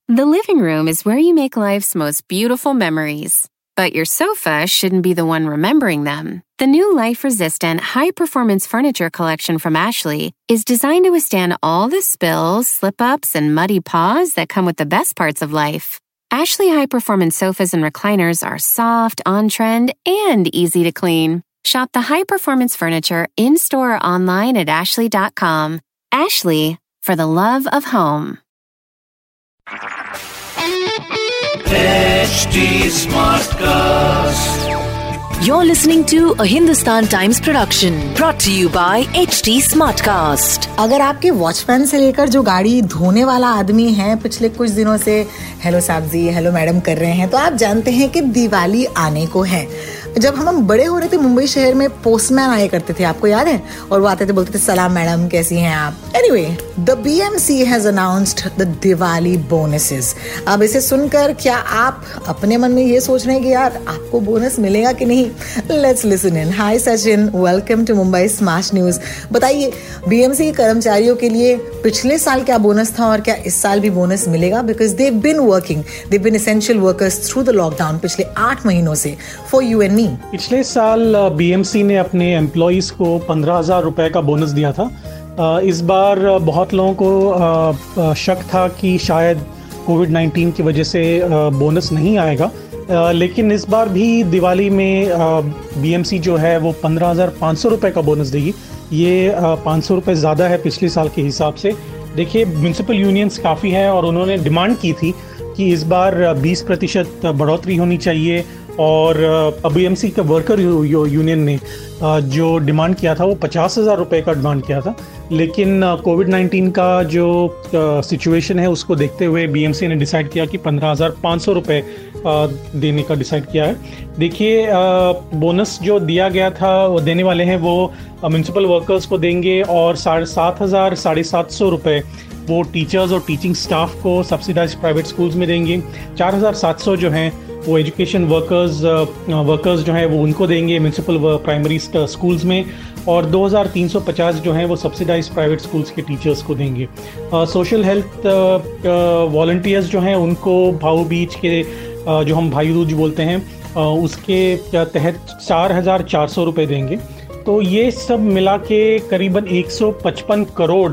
The living room is where you make life's most beautiful memories. But your sofa shouldn't be the one remembering them. The new life-resistant, high-performance furniture collection from Ashley is designed to withstand all the spills, slip-ups, and muddy paws that come with the best parts of life. Ashley high-performance sofas and recliners are soft, on-trend, and easy to clean. Shop the high-performance furniture in-store or online at ashley.com. Ashley, for the love of home. HD Smartcast. You're listening to a Hindustan Times production brought to you by HD Smartcast. अगर आपके watchman से लेकर जो गाड़ी धोने वाला आदमी है पिछले कुछ दिनों से हेलो साहब जी, हेलो मैडम कर रहे हैं, तो आप जानते हैं कि दिवाली आने को है। जब हम बड़े हो रहे थे मुंबई शहर में पोस्टमैन आया करते थे, आपको याद है? और वो आते थे, बोलते थे सलाम मैडम, कैसी हैं आप? Anyway, the BMC has announced the Diwali bonuses. अब इसे सुनकर क्या आप अपने मन में ये सोच रहे हैं कि यार आपको बोनस मिलेगा कि नहीं? Let's listen in. Hi Sachin, welcome to Mumbai smart news. बताइए, बीएमसी के कर्मचारियों के लिए पिछले साल क्या बोनस था और क्या इस साल भी बोनस मिलेगा? Because they have been essential workers through the lockdown पिछले 8 महीनों से फॉर यू एंड मी। पिछले साल बीएमसी ने अपने एम्प्लॉइज को 15,000 रुपए का बोनस दिया था। इस बार बहुत लोगों को शक था कि शायद कोविड-19 की वजह से बोनस नहीं आएगा, लेकिन इस बार भी दिवाली में बीएमसी जो है वो 15,500 रुपए का बोनस देगी। ये 500 रुपए ज़्यादा है पिछले साल के हिसाब से। देखिए, म्यूनसिपल यूनियंस काफ़ी हैं और उन्होंने डिमांड की थी कि इस बार 20% बढ़ोतरी होनी चाहिए, और बीएमसी का वर्कर यूनियन ने जो डिमांड किया था वो 50,000 रुपये का डिमांड किया था। लेकिन कोविड-19 का जो सिचुएशन है उसको देखते हुए बीएमसी ने डिसाइड किया कि 15,500 रुपये देने का डिसाइड किया है। देखिए, बोनस जो दिया गया था वो देने वाले हैं वो म्यूनसिपल वर्कर्स को देंगे, और 7,500 750 रुपये वो टीचर्स और टीचिंग स्टाफ को सब्सिडाइज प्राइवेट स्कूल्स में देंगे। 4,700 जो हैं वो एजुकेशन वर्कर्स जो हैं वो उनको देंगे म्यूनसिपल प्राइमरी स्कूल्स में, और 2,350 जो हैं वो सब्सिडाइज प्राइवेट स्कूल्स के टीचर्स को देंगे। सोशल हेल्थ वॉलंटियर्स जो हैं उनको भाऊ बीज के जो हम भाई दूज बोलते हैं उसके तहत 4,400 रुपये देंगे। तो ये सब मिला के करीबन 155 करोड़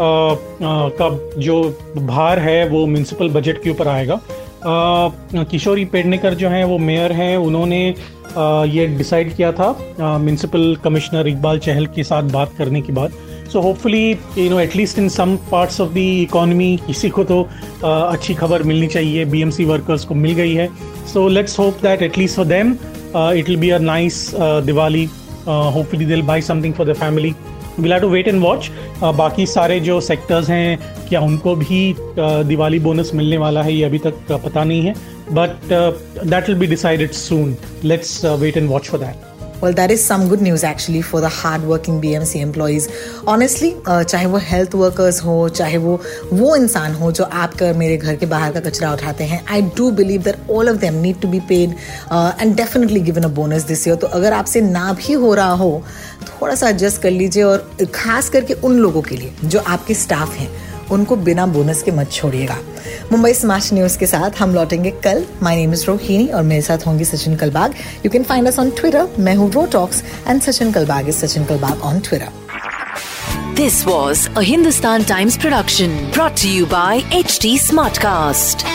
का जो भार है वो म्यूनसिपल बजट के ऊपर आएगा। किशोरी पेडनेकर जो हैं वो मेयर हैं, उन्होंने ये डिसाइड किया था म्यूनसिपल कमिश्नर इकबाल चहल के साथ बात करने के बाद। So hopefully at least in some parts of the economy किसी को तो अच्छी खबर मिलनी चाहिए। बीएमसी वर्कर्स को मिल गई है, so let's hope that at least for them it will be a nice Diwali. Hopefully they will buy something for the family. We'll have to wait and watch. बाकी सारे जो सेक्टर्स हैं क्या उनको भी दिवाली बोनस मिलने वाला है, ये अभी तक पता नहीं है, but that will be decided soon. Let's wait and watch for that. Well, that is some good news actually for the hard-working BMC employees. Honestly, चाहे वो health workers हो, चाहे वो इंसान हो जो आपका मेरे घर के बाहर का कचरा उठाते हैं, I do believe that all of them need to be paid and definitely given a bonus this year. तो अगर आपसे ना भी हो रहा हो, थोड़ा सा एडजस्ट कर लीजिए, और खास करके उन लोगों के लिए जो आपके स्टाफ हैं, उनको बिना बोनस के मत छोड़िएगा। मुंबई स्मार्ट न्यूज के साथ हम लौटेंगे कल। माय नेम इज रोहिणी और मेरे साथ होंगी Sachin Kalbag. You can find us on Twitter, मैं हूँ रोटॉक्स, and Sachin Kalbag is Sachin Kalbag on Twitter. This was a Hindustan Times production brought to you by HD Smartcast.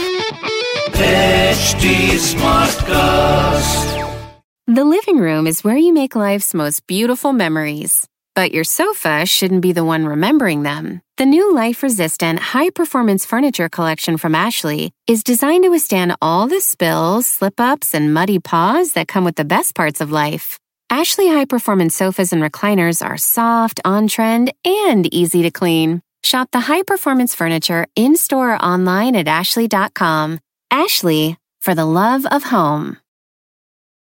HD Smartcast. The living room is where you make life's most beautiful memories. But your sofa shouldn't be the one remembering them. The new life-resistant, high-performance furniture collection from Ashley is designed to withstand all the spills, slip-ups, and muddy paws that come with the best parts of life. Ashley high-performance sofas and recliners are soft, on-trend, and easy to clean. Shop the high-performance furniture in-store or online at ashley.com. Ashley, for the love of home.